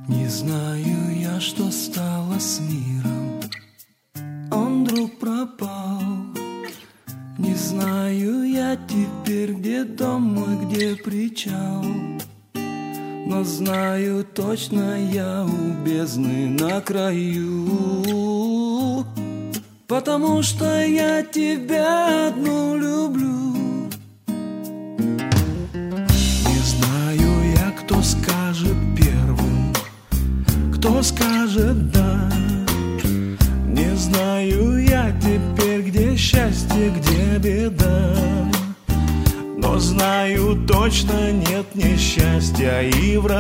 Не знаю я, что стало с миром. Он вдруг пропал. Не знаю я теперь, где дом мой, где причал. Но знаю точно, я у бездны на краю. Потому что я тебя одну люблю. Не знаю я, кто скажет первым, кто скажет «да». Не знаю я теперь, где счастье, где беда. Но знаю точно, нет несчастья и в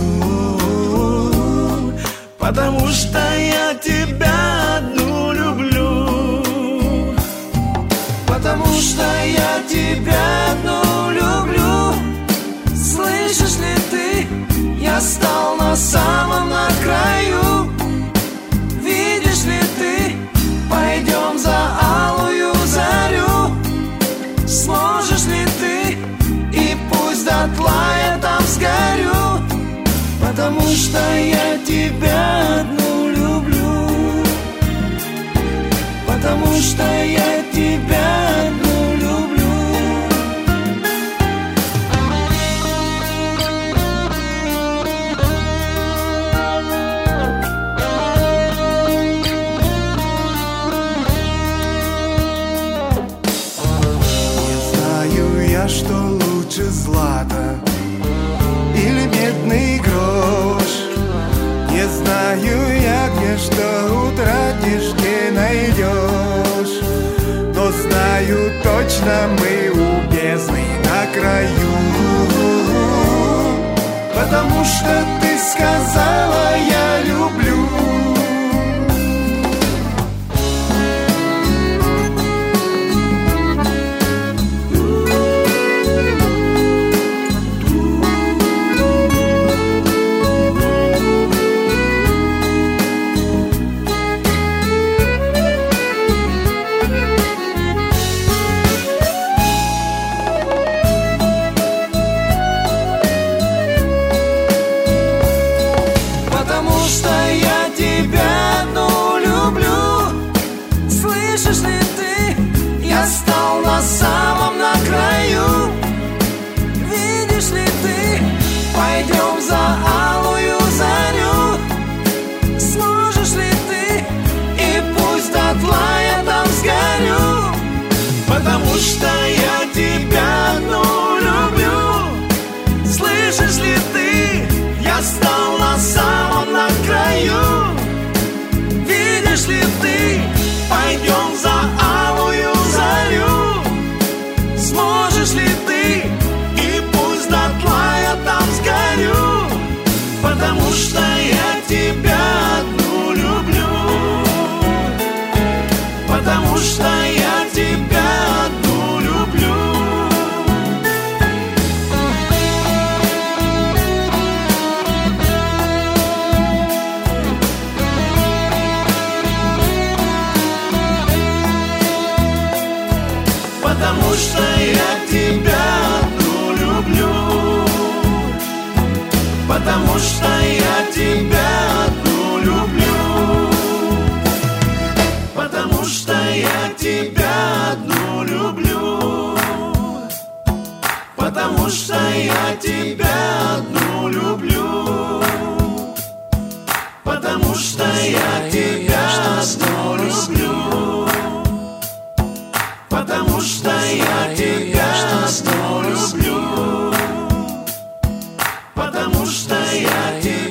раю. Потому что я тебя одну люблю. Потому что я тебя одну люблю. Слышишь ли ты, я стал на самом на краю. Видишь ли ты, пойдем за алую зарю. Сможешь ли ты, и пусть дотла я там сгорю. Потому что я тебя одну люблю. Потому что я тебя одну люблю. Не знаю я, что лучше злата или медный грош. Не знаю я, где что утратишь, не найдешь. Но знаю точно, мы у бездны на краю. Потому что ты сказала, я люблю. Потому что я тебя одну люблю. Слышишь ли ты, я стал на самом на краю. Видишь ли ты, пойдем за алую зарю. Сможешь ли ты, и пусть дотла я там сгорю. Потому что я тебя одну люблю. Слышишь ли ты, я стал на самом на краю. Видишь ли ты, пойдем за алую зарю. Сможешь ли ты, и пусть дотла я там сгорю. Потому что я тебя одну люблю. Потому что я тебя одну люблю. Потому что я тебя одну люблю. Потому что я тебя одну люблю. Потому что я тебя одну люблю. Потому что я тебя одну люблю. Потому что я тебя одну люблю. Потому что я тебя одну люблю. Потому что я тебя